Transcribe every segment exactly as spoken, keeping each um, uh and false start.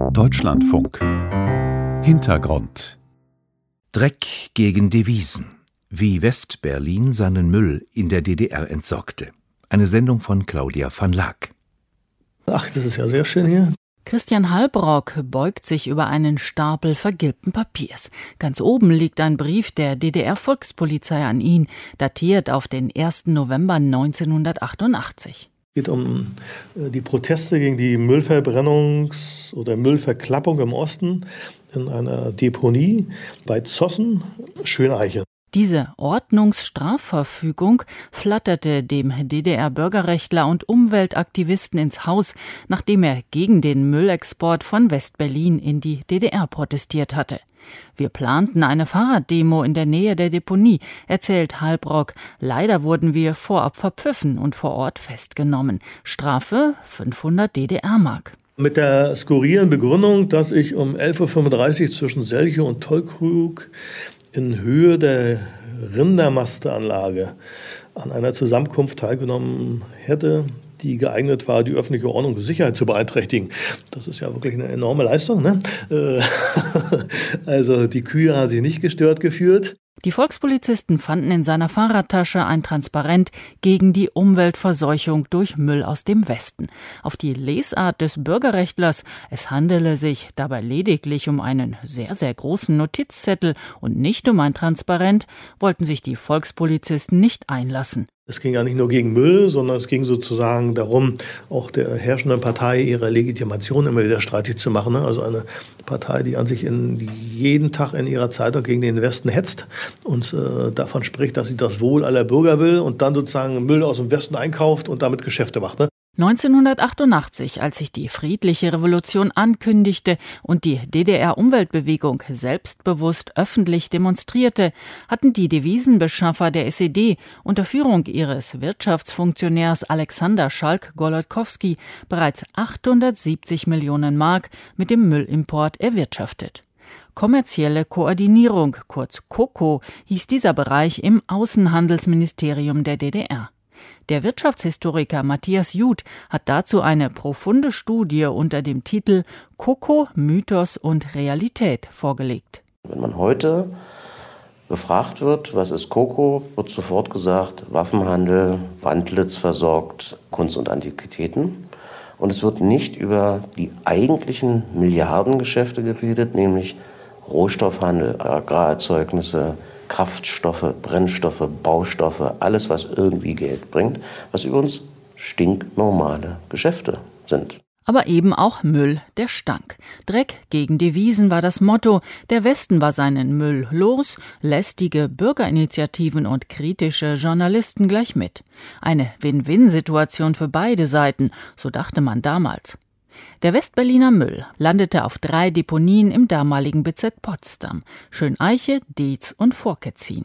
Deutschlandfunk. Hintergrund. Dreck gegen Devisen. Wie West-Berlin seinen Müll in der D D R entsorgte. Eine Sendung von Claudia van Laak. Ach, das ist ja sehr schön hier. Christian Halbrock beugt sich über einen Stapel vergilbten Papiers. Ganz oben liegt ein Brief der D D R-Volkspolizei an ihn, datiert auf den ersten November neunzehnhundertachtundachtzig. Es geht um die Proteste gegen die Müllverbrennungs- oder Müllverklappung im Osten in einer Deponie bei Zossen, Schöneiche. Diese Ordnungsstrafverfügung flatterte dem D D R-Bürgerrechtler und Umweltaktivisten ins Haus, nachdem er gegen den Müllexport von West-Berlin in die D D R protestiert hatte. Wir planten eine Fahrraddemo in der Nähe der Deponie, erzählt Halbrock. Leider wurden wir vorab verpfiffen und vor Ort festgenommen. Strafe fünfhundert D D R-Mark. Mit der skurrilen Begründung, dass ich um elf Uhr fünfunddreißig zwischen Selche und Tollkrug in Höhe der Rindermasteanlage an einer Zusammenkunft teilgenommen hätte, die geeignet war, die öffentliche Ordnung und Sicherheit zu beeinträchtigen. Das ist ja wirklich eine enorme Leistung, ne? Also die Kühe haben sich nicht gestört gefühlt. Die Volkspolizisten fanden in seiner Fahrradtasche ein Transparent gegen die Umweltverseuchung durch Müll aus dem Westen. Auf die Lesart des Bürgerrechtlers, es handele sich dabei lediglich um einen sehr, sehr großen Notizzettel und nicht um ein Transparent, wollten sich die Volkspolizisten nicht einlassen. Es ging ja nicht nur gegen Müll, sondern es ging sozusagen darum, auch der herrschenden Partei ihre Legitimation immer wieder streitig zu machen. Also eine Partei, die an sich in jeden Tag in ihrer Zeitung gegen den Westen hetzt und äh, davon spricht, dass sie das Wohl aller Bürger will und dann sozusagen Müll aus dem Westen einkauft und damit Geschäfte macht, ne? neunzehnhundertachtundachtzig, als sich die friedliche Revolution ankündigte und die D D R-Umweltbewegung selbstbewusst öffentlich demonstrierte, hatten die Devisenbeschaffer der S E D unter Führung ihres Wirtschaftsfunktionärs Alexander Schalk-Golodkowski bereits achthundertsiebzig Millionen Mark mit dem Müllimport erwirtschaftet. Kommerzielle Koordinierung, kurz KoKo, hieß dieser Bereich im Außenhandelsministerium der D D R. Der Wirtschaftshistoriker Matthias Juth hat dazu eine profunde Studie unter dem Titel KoKo, Mythos und Realität vorgelegt. Wenn man heute gefragt wird, was ist KoKo, wird sofort gesagt, Waffenhandel, Wandlitz versorgt, Kunst und Antiquitäten. Und es wird nicht über die eigentlichen Milliardengeschäfte geredet, nämlich Rohstoffhandel, Agrarerzeugnisse, Kraftstoffe, Brennstoffe, Baustoffe, alles, was irgendwie Geld bringt, was übrigens stinknormale Geschäfte sind. Aber eben auch Müll, der stank. Dreck gegen Devisen war das Motto. Der Westen war seinen Müll los, lästige Bürgerinitiativen und kritische Journalisten gleich mit. Eine Win-Win-Situation für beide Seiten, so dachte man damals. Der Westberliner Müll landete auf drei Deponien im damaligen Bezirk Potsdam: Schöneiche, Dietz und Vorketzin.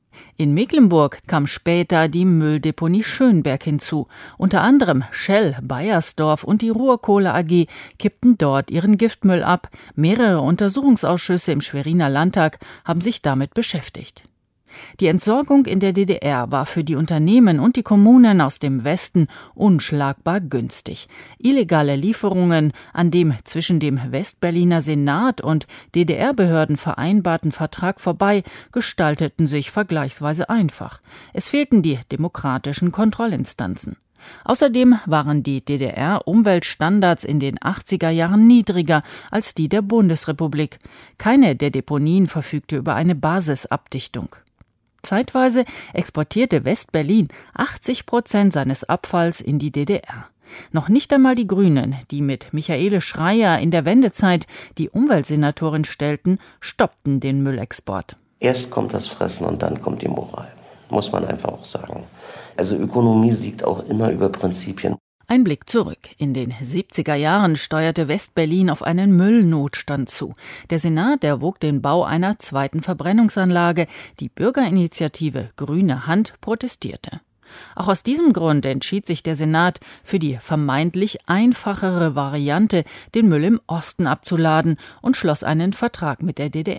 In Mecklenburg kam später die Mülldeponie Schönberg hinzu. Unter anderem Shell, Bayersdorf und die Ruhrkohle A G kippten dort ihren Giftmüll ab. Mehrere Untersuchungsausschüsse im Schweriner Landtag haben sich damit beschäftigt. Die Entsorgung in der D D R war für die Unternehmen und die Kommunen aus dem Westen unschlagbar günstig. Illegale Lieferungen an dem zwischen dem Westberliner Senat und D D R-Behörden vereinbarten Vertrag vorbei gestalteten sich vergleichsweise einfach. Es fehlten die demokratischen Kontrollinstanzen. Außerdem waren die D D R-Umweltstandards in den achtziger Jahren niedriger als die der Bundesrepublik. Keine der Deponien verfügte über eine Basisabdichtung. Zeitweise exportierte West-Berlin achtzig Prozent seines Abfalls in die D D R. Noch nicht einmal die Grünen, die mit Michaele Schreyer in der Wendezeit die Umweltsenatorin stellten, stoppten den Müllexport. Erst kommt das Fressen und dann kommt die Moral, muss man einfach auch sagen. Also Ökonomie siegt auch immer über Prinzipien. Ein Blick zurück. In den siebziger Jahren steuerte West-Berlin auf einen Müllnotstand zu. Der Senat erwog den Bau einer zweiten Verbrennungsanlage. Die Bürgerinitiative Grüne Hand protestierte. Auch aus diesem Grund entschied sich der Senat für die vermeintlich einfachere Variante, den Müll im Osten abzuladen, und schloss einen Vertrag mit der D D R.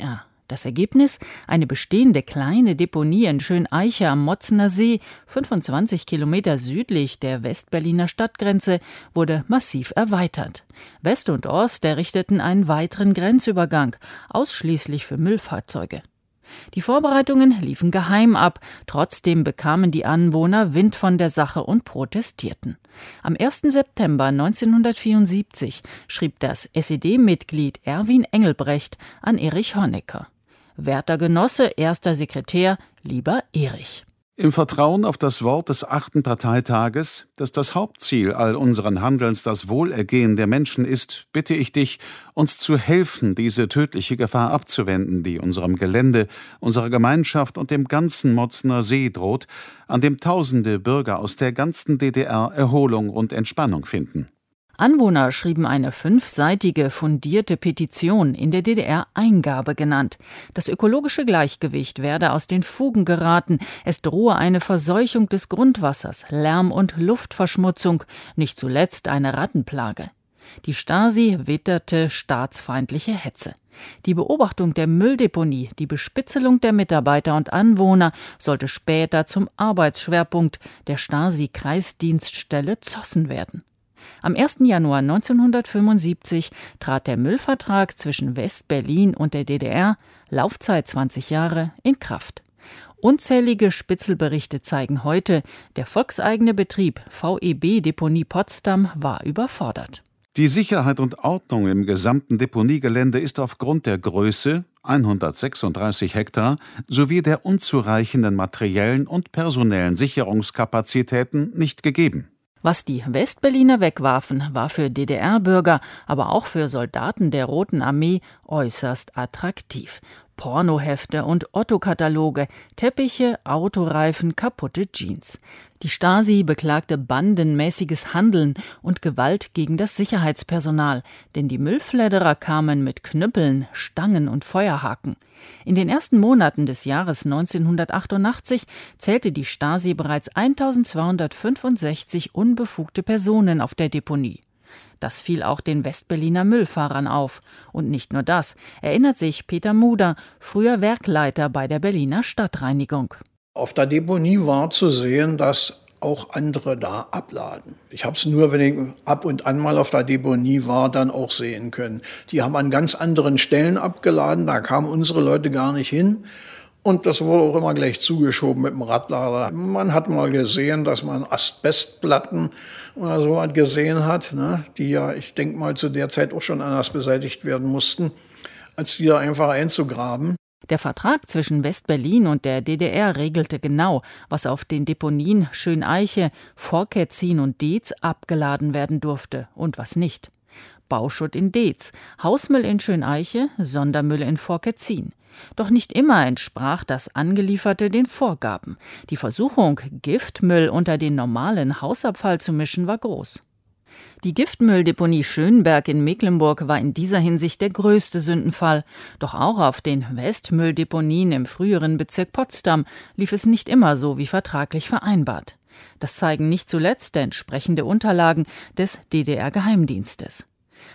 Das Ergebnis? Eine bestehende kleine Deponie in Schöneiche am Motzener See, fünfundzwanzig Kilometer südlich der Westberliner Stadtgrenze, wurde massiv erweitert. West und Ost errichteten einen weiteren Grenzübergang, ausschließlich für Müllfahrzeuge. Die Vorbereitungen liefen geheim ab, trotzdem bekamen die Anwohner Wind von der Sache und protestierten. Am ersten September neunzehnhundertvierundsiebzig schrieb das S E D-Mitglied Erwin Engelbrecht an Erich Honecker: Werter Genosse, erster Sekretär, lieber Erich. Im Vertrauen auf das Wort des achten Parteitages, dass das Hauptziel all unseren Handelns das Wohlergehen der Menschen ist, bitte ich dich, uns zu helfen, diese tödliche Gefahr abzuwenden, die unserem Gelände, unserer Gemeinschaft und dem ganzen Motzener See droht, an dem tausende Bürger aus der ganzen D D R Erholung und Entspannung finden. Anwohner schrieben eine fünfseitige, fundierte Petition, in der D D R Eingabe genannt. Das ökologische Gleichgewicht werde aus den Fugen geraten, es drohe eine Verseuchung des Grundwassers, Lärm- und Luftverschmutzung, nicht zuletzt eine Rattenplage. Die Stasi witterte staatsfeindliche Hetze. Die Beobachtung der Mülldeponie, die Bespitzelung der Mitarbeiter und Anwohner sollte später zum Arbeitsschwerpunkt der Stasi-Kreisdienststelle Zossen werden. Am ersten Januar neunzehnhundertfünfundsiebzig trat der Müllvertrag zwischen West-Berlin und der D D R, Laufzeit zwanzig Jahre, in Kraft. Unzählige Spitzelberichte zeigen heute, der volkseigene Betrieb V E B Deponie Potsdam war überfordert. Die Sicherheit und Ordnung im gesamten Deponiegelände ist aufgrund der Größe, hundertsechsunddreißig Hektar, sowie der unzureichenden materiellen und personellen Sicherungskapazitäten nicht gegeben. Was die Westberliner wegwarfen, war für D D R-Bürger, aber auch für Soldaten der Roten Armee äußerst attraktiv. Pornohefte und Otto-Kataloge, Teppiche, Autoreifen, kaputte Jeans. Die Stasi beklagte bandenmäßiges Handeln und Gewalt gegen das Sicherheitspersonal, denn die Müllfledderer kamen mit Knüppeln, Stangen und Feuerhaken. In den ersten Monaten des Jahres neunzehnhundertachtundachtzig zählte die Stasi bereits eintausendzweihundertfünfundsechzig unbefugte Personen auf der Deponie. Das fiel auch den Westberliner Müllfahrern auf. Und nicht nur das, erinnert sich Peter Muder, früher Werkleiter bei der Berliner Stadtreinigung. Auf der Deponie war zu sehen, dass auch andere da abladen. Ich habe es nur, wenn ich ab und an mal auf der Deponie war, dann auch sehen können. Die haben an ganz anderen Stellen abgeladen, da kamen unsere Leute gar nicht hin. Und das wurde auch immer gleich zugeschoben mit dem Radlader. Man hat mal gesehen, dass man Asbestplatten oder so was gesehen hat, ne, die ja, ich denke mal, zu der Zeit auch schon anders beseitigt werden mussten, als die da einfach einzugraben. Der Vertrag zwischen West-Berlin und der D D R regelte genau, was auf den Deponien Schöneiche, Vorketzin und Deetz abgeladen werden durfte und was nicht. Bauschutt in Deetz, Hausmüll in Schöneiche, Sondermüll in Vorketzin. Doch nicht immer entsprach das Angelieferte den Vorgaben. Die Versuchung, Giftmüll unter den normalen Hausabfall zu mischen, war groß. Die Giftmülldeponie Schönberg in Mecklenburg war in dieser Hinsicht der größte Sündenfall. Doch auch auf den Westmülldeponien im früheren Bezirk Potsdam lief es nicht immer so wie vertraglich vereinbart. Das zeigen nicht zuletzt entsprechende Unterlagen des D D R-Geheimdienstes.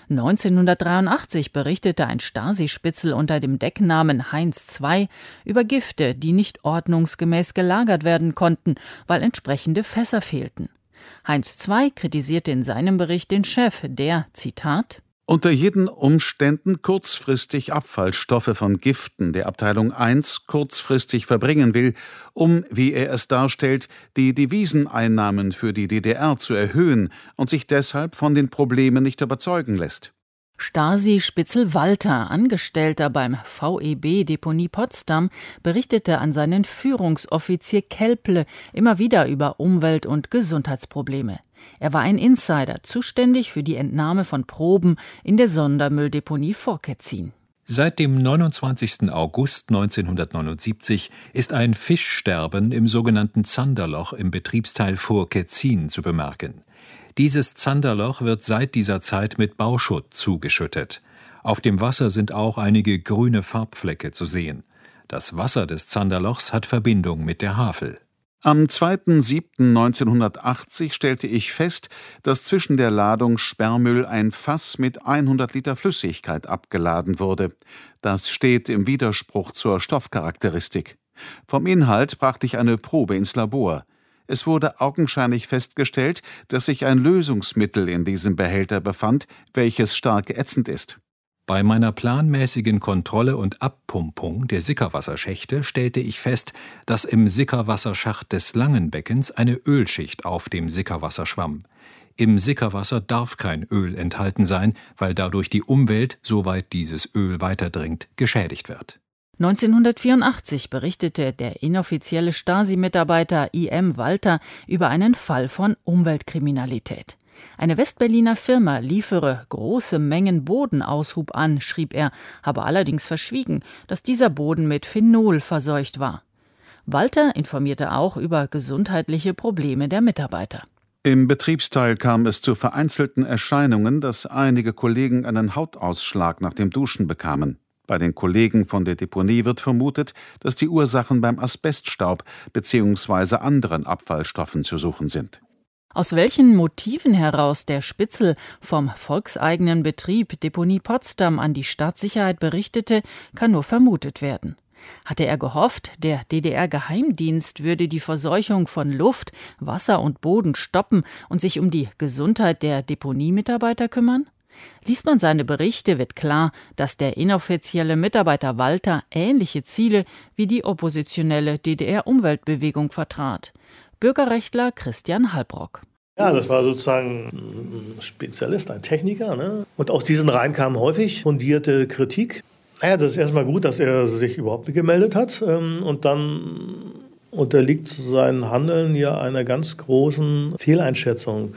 neunzehnhundertdreiundachtzig berichtete ein Stasi-Spitzel unter dem Decknamen Heinz zwei über Gifte, die nicht ordnungsgemäß gelagert werden konnten, weil entsprechende Fässer fehlten. Heinz zwei kritisierte in seinem Bericht den Chef, der, Zitat, unter jeden Umständen kurzfristig Abfallstoffe von Giften der Abteilung eins kurzfristig verbringen will, um, wie er es darstellt, die Deviseneinnahmen für die D D R zu erhöhen und sich deshalb von den Problemen nicht überzeugen lässt. Stasi-Spitzel Walter, Angestellter beim V E B Deponie Potsdam, berichtete an seinen Führungsoffizier Kelple immer wieder über Umwelt- und Gesundheitsprobleme. Er war ein Insider, zuständig für die Entnahme von Proben in der Sondermülldeponie Vorketzin. Seit dem neunundzwanzigsten August neunzehnhundertneunundsiebzig ist ein Fischsterben im sogenannten Zanderloch im Betriebsteil Vorketzin zu bemerken. Dieses Zanderloch wird seit dieser Zeit mit Bauschutt zugeschüttet. Auf dem Wasser sind auch einige grüne Farbflecke zu sehen. Das Wasser des Zanderlochs hat Verbindung mit der Havel. Am zweiten siebten neunzehnhundertachtzig stellte ich fest, dass zwischen der Ladung Sperrmüll ein Fass mit hundert Liter Flüssigkeit abgeladen wurde. Das steht im Widerspruch zur Stoffcharakteristik. Vom Inhalt brachte ich eine Probe ins Labor. Es wurde augenscheinlich festgestellt, dass sich ein Lösungsmittel in diesem Behälter befand, welches stark ätzend ist. Bei meiner planmäßigen Kontrolle und Abpumpung der Sickerwasserschächte stellte ich fest, dass im Sickerwasserschacht des Langenbeckens eine Ölschicht auf dem Sickerwasser schwamm. Im Sickerwasser darf kein Öl enthalten sein, weil dadurch die Umwelt, soweit dieses Öl weiterdringt, geschädigt wird. neunzehnhundertvierundachtzig berichtete der inoffizielle Stasi-Mitarbeiter I M Walter über einen Fall von Umweltkriminalität. Eine Westberliner Firma liefere große Mengen Bodenaushub an, schrieb er, habe allerdings verschwiegen, dass dieser Boden mit Phenol verseucht war. Walter informierte auch über gesundheitliche Probleme der Mitarbeiter. Im Betriebsteil kam es zu vereinzelten Erscheinungen, dass einige Kollegen einen Hautausschlag nach dem Duschen bekamen. Bei den Kollegen von der Deponie wird vermutet, dass die Ursachen beim Asbeststaub bzw. anderen Abfallstoffen zu suchen sind. Aus welchen Motiven heraus der Spitzel vom volkseigenen Betrieb Deponie Potsdam an die Staatssicherheit berichtete, kann nur vermutet werden. Hatte er gehofft, der D D R-Geheimdienst würde die Verseuchung von Luft, Wasser und Boden stoppen und sich um die Gesundheit der Deponiemitarbeiter kümmern? Liest man seine Berichte, wird klar, dass der inoffizielle Mitarbeiter Walter ähnliche Ziele wie die oppositionelle D D R-Umweltbewegung vertrat. Bürgerrechtler Christian Halbrock. Ja, das war sozusagen ein Spezialist, ein Techniker, ne? Und aus diesen Reihen kam häufig fundierte Kritik. Ja, das ist erstmal gut, dass er sich überhaupt gemeldet hat. Und dann unterliegt sein Handeln ja einer ganz großen Fehleinschätzung,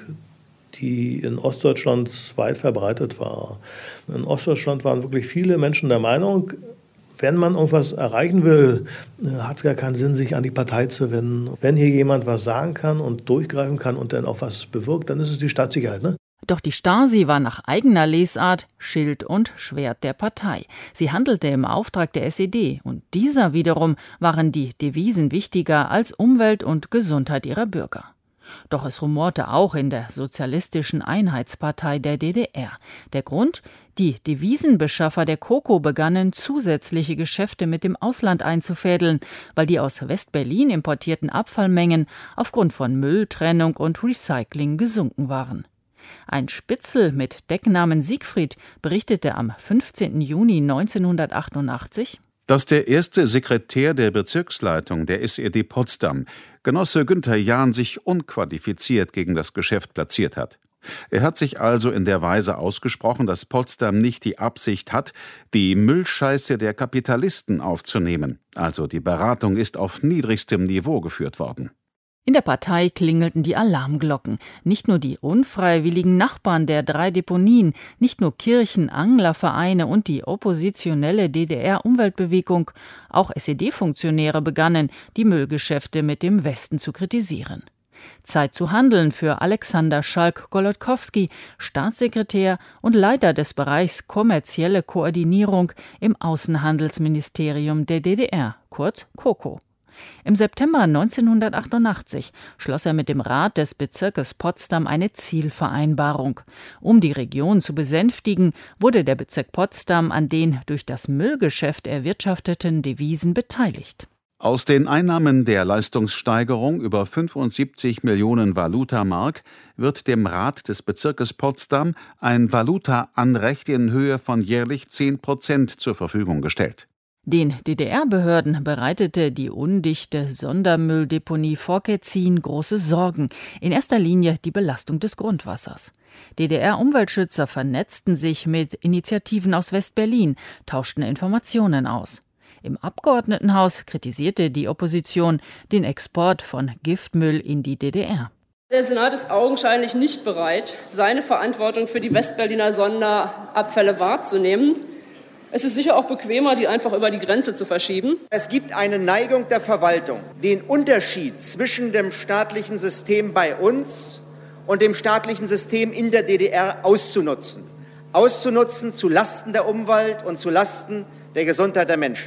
die in Ostdeutschland weit verbreitet war. In Ostdeutschland waren wirklich viele Menschen der Meinung, wenn man irgendwas erreichen will, hat es gar keinen Sinn, sich an die Partei zu wenden. Wenn hier jemand was sagen kann und durchgreifen kann und dann auch was bewirkt, dann ist es die Staatssicherheit, ne? Doch die Stasi war nach eigener Lesart Schild und Schwert der Partei. Sie handelte im Auftrag der S E D und dieser wiederum waren die Devisen wichtiger als Umwelt und Gesundheit ihrer Bürger. Doch es rumorte auch in der Sozialistischen Einheitspartei der D D R. Der Grund? Die Devisenbeschaffer der KoKo begannen, zusätzliche Geschäfte mit dem Ausland einzufädeln, weil die aus West-Berlin importierten Abfallmengen aufgrund von Mülltrennung und Recycling gesunken waren. Ein Spitzel mit Decknamen Siegfried berichtete am fünfzehnten Juni neunzehnhundertachtundachtzig, dass der erste Sekretär der Bezirksleitung der S E D Potsdam, Genosse Günther Jahn, sich unqualifiziert gegen das Geschäft platziert hat. Er hat sich also in der Weise ausgesprochen, dass Potsdam nicht die Absicht hat, die Müllscheiße der Kapitalisten aufzunehmen. Also die Beratung ist auf niedrigstem Niveau geführt worden. In der Partei klingelten die Alarmglocken. Nicht nur die unfreiwilligen Nachbarn der drei Deponien, nicht nur Kirchen, Anglervereine und die oppositionelle D D R-Umweltbewegung, auch S E D-Funktionäre begannen, die Müllgeschäfte mit dem Westen zu kritisieren. Zeit zu handeln für Alexander Schalk-Golodkowski, Staatssekretär und Leiter des Bereichs Kommerzielle Koordinierung im Außenhandelsministerium der D D R, kurz KoKo. Im September neunzehnhundertachtundachtzig schloss er mit dem Rat des Bezirkes Potsdam eine Zielvereinbarung. Um die Region zu besänftigen, wurde der Bezirk Potsdam an den durch das Müllgeschäft erwirtschafteten Devisen beteiligt. Aus den Einnahmen der Leistungssteigerung über fünfundsiebzig Millionen Valutamark wird dem Rat des Bezirkes Potsdam ein Valutaanrecht in Höhe von jährlich zehn Prozent zur Verfügung gestellt. Den D D R-Behörden bereitete die undichte Sondermülldeponie Vorketzin große Sorgen, in erster Linie die Belastung des Grundwassers. D D R-Umweltschützer vernetzten sich mit Initiativen aus West-Berlin, tauschten Informationen aus. Im Abgeordnetenhaus kritisierte die Opposition den Export von Giftmüll in die D D R. Der Senat ist augenscheinlich nicht bereit, seine Verantwortung für die Westberliner Sonderabfälle wahrzunehmen. Es ist sicher auch bequemer, die einfach über die Grenze zu verschieben. Es gibt eine Neigung der Verwaltung, den Unterschied zwischen dem staatlichen System bei uns und dem staatlichen System in der D D R auszunutzen. Auszunutzen zu Lasten der Umwelt und zu Lasten der Gesundheit der Menschen.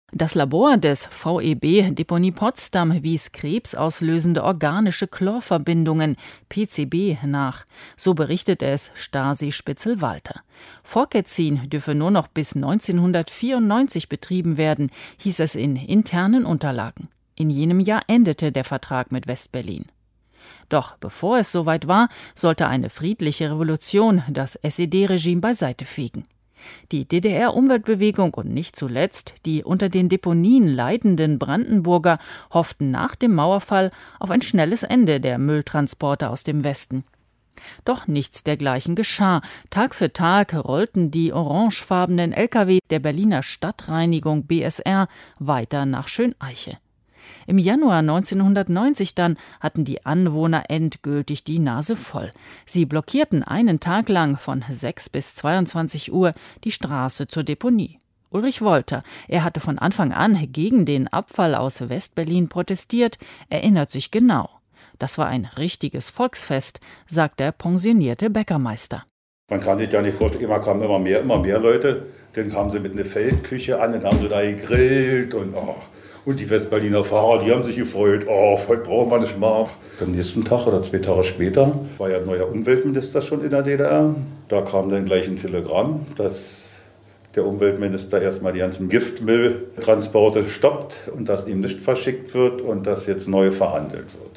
Das Labor des V E B Deponie Potsdam wies krebsauslösende organische Chlorverbindungen, P C B, nach. So berichtet es Stasi-Spitzel Walter. Dürfe nur noch bis neunzehnhundertvierundneunzig betrieben werden, hieß es in internen Unterlagen. In jenem Jahr endete der Vertrag mit Westberlin. Doch bevor es soweit war, sollte eine friedliche Revolution das S E D-Regime beiseite fegen. Die D D R-Umweltbewegung und nicht zuletzt die unter den Deponien leidenden Brandenburger hofften nach dem Mauerfall auf ein schnelles Ende der Mülltransporte aus dem Westen. Doch nichts dergleichen geschah. Tag für Tag rollten die orangefarbenen L K W der Berliner Stadtreinigung B S R weiter nach Schöneiche. Im Januar neunzehnhundertneunzig dann hatten die Anwohner endgültig die Nase voll. Sie blockierten einen Tag lang von sechs bis zweiundzwanzig Uhr die Straße zur Deponie. Ulrich Wolter, er hatte von Anfang an gegen den Abfall aus Westberlin protestiert, erinnert sich genau. Das war ein richtiges Volksfest, sagt der pensionierte Bäckermeister. Man kann sich ja nicht vorstellen, immer kamen immer mehr, immer mehr Leute. Dann kamen sie mit einer Feldküche an, dann haben sie da gegrillt und oh. Und die Westberliner Fahrer, die haben sich gefreut, oh, heute brauchen wir nicht mehr. Am nächsten Tag oder zwei Tage später war ja ein neuer Umweltminister schon in der D D R. Da kam dann gleich ein Telegramm, dass der Umweltminister erstmal die ganzen Giftmülltransporte stoppt und dass ihm nicht verschickt wird und dass jetzt neu verhandelt wird.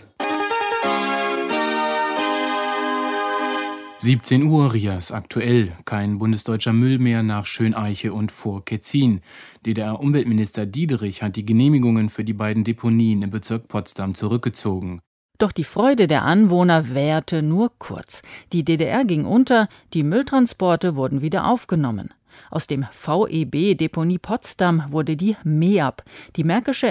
siebzehn Uhr, Rias aktuell. Kein bundesdeutscher Müll mehr nach Schöneiche und Vorketzin. D D R-Umweltminister Diederich hat die Genehmigungen für die beiden Deponien im Bezirk Potsdam zurückgezogen. Doch die Freude der Anwohner währte nur kurz. Die D D R ging unter, die Mülltransporte wurden wieder aufgenommen. Aus dem V E B Deponie Potsdam wurde die M E A B, die Märkische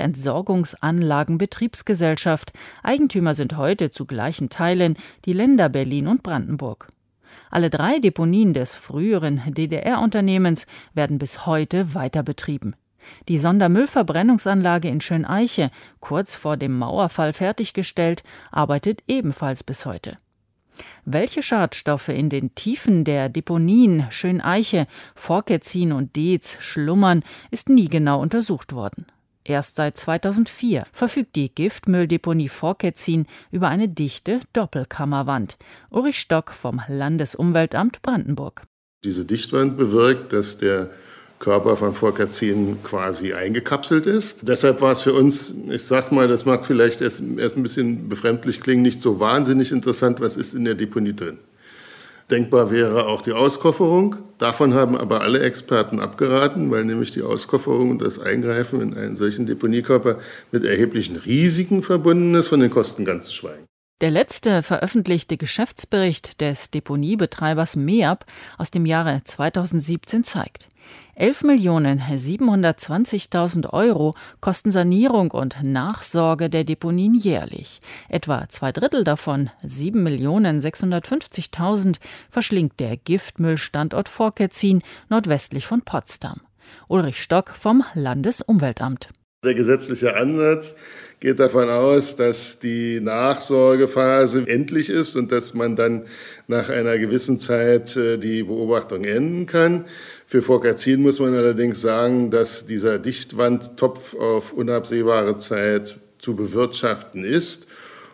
Entsorgungsanlagenbetriebsgesellschaft. Eigentümer sind heute zu gleichen Teilen die Länder Berlin und Brandenburg. Alle drei Deponien des früheren D D R-Unternehmens werden bis heute weiter betrieben. Die Sondermüllverbrennungsanlage in Schöneiche, kurz vor dem Mauerfall fertiggestellt, arbeitet ebenfalls bis heute. Welche Schadstoffe in den Tiefen der Deponien Schöneiche, Vorketzin und Deetz schlummern, ist nie genau untersucht worden. Erst seit zweitausendvier verfügt die Giftmülldeponie Vorketzin über eine dichte Doppelkammerwand. Ulrich Stock vom Landesumweltamt Brandenburg. Diese Dichtwand bewirkt, dass der Körper von Vorketzin quasi eingekapselt ist. Deshalb war es für uns, ich sag's mal, das mag vielleicht erst, erst ein bisschen befremdlich klingen, nicht so wahnsinnig interessant, was ist in der Deponie drin. Denkbar wäre auch die Auskofferung. Davon haben aber alle Experten abgeraten, weil nämlich die Auskofferung und das Eingreifen in einen solchen Deponiekörper mit erheblichen Risiken verbunden ist, von den Kosten ganz zu schweigen. Der letzte veröffentlichte Geschäftsbericht des Deponiebetreibers M E A B aus dem Jahre zweitausendsiebzehn zeigt, elf Millionen siebenhundertzwanzigtausend Euro kosten Sanierung und Nachsorge der Deponien jährlich. Etwa zwei Drittel davon, sieben Millionen sechshundertfünfzigtausend, verschlingt der Giftmüllstandort Vorketzin nordwestlich von Potsdam. Ulrich Stock vom Landesumweltamt. Der gesetzliche Ansatz geht davon aus, dass die Nachsorgephase endlich ist und dass man dann nach einer gewissen Zeit die Beobachtung enden kann. Für Vorketzin muss man allerdings sagen, dass dieser Dichtwandtopf auf unabsehbare Zeit zu bewirtschaften ist.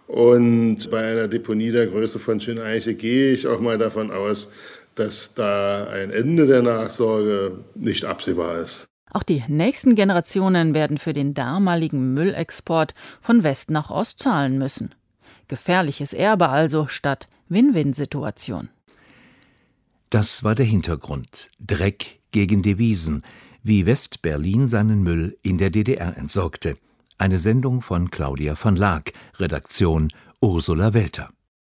Und bei einer Deponie der Größe von Schöneiche gehe ich auch mal davon aus, dass da ein Ende der Nachsorge nicht absehbar ist. Auch die nächsten Generationen werden für den damaligen Müllexport von West nach Ost zahlen müssen. Gefährliches Erbe also statt Win-Win-Situation. Das war der Hintergrund. Dreck gegen Devisen, wie West-Berlin seinen Müll in der D D R entsorgte. Eine Sendung von Claudia von Laak, Redaktion Ursula Welter.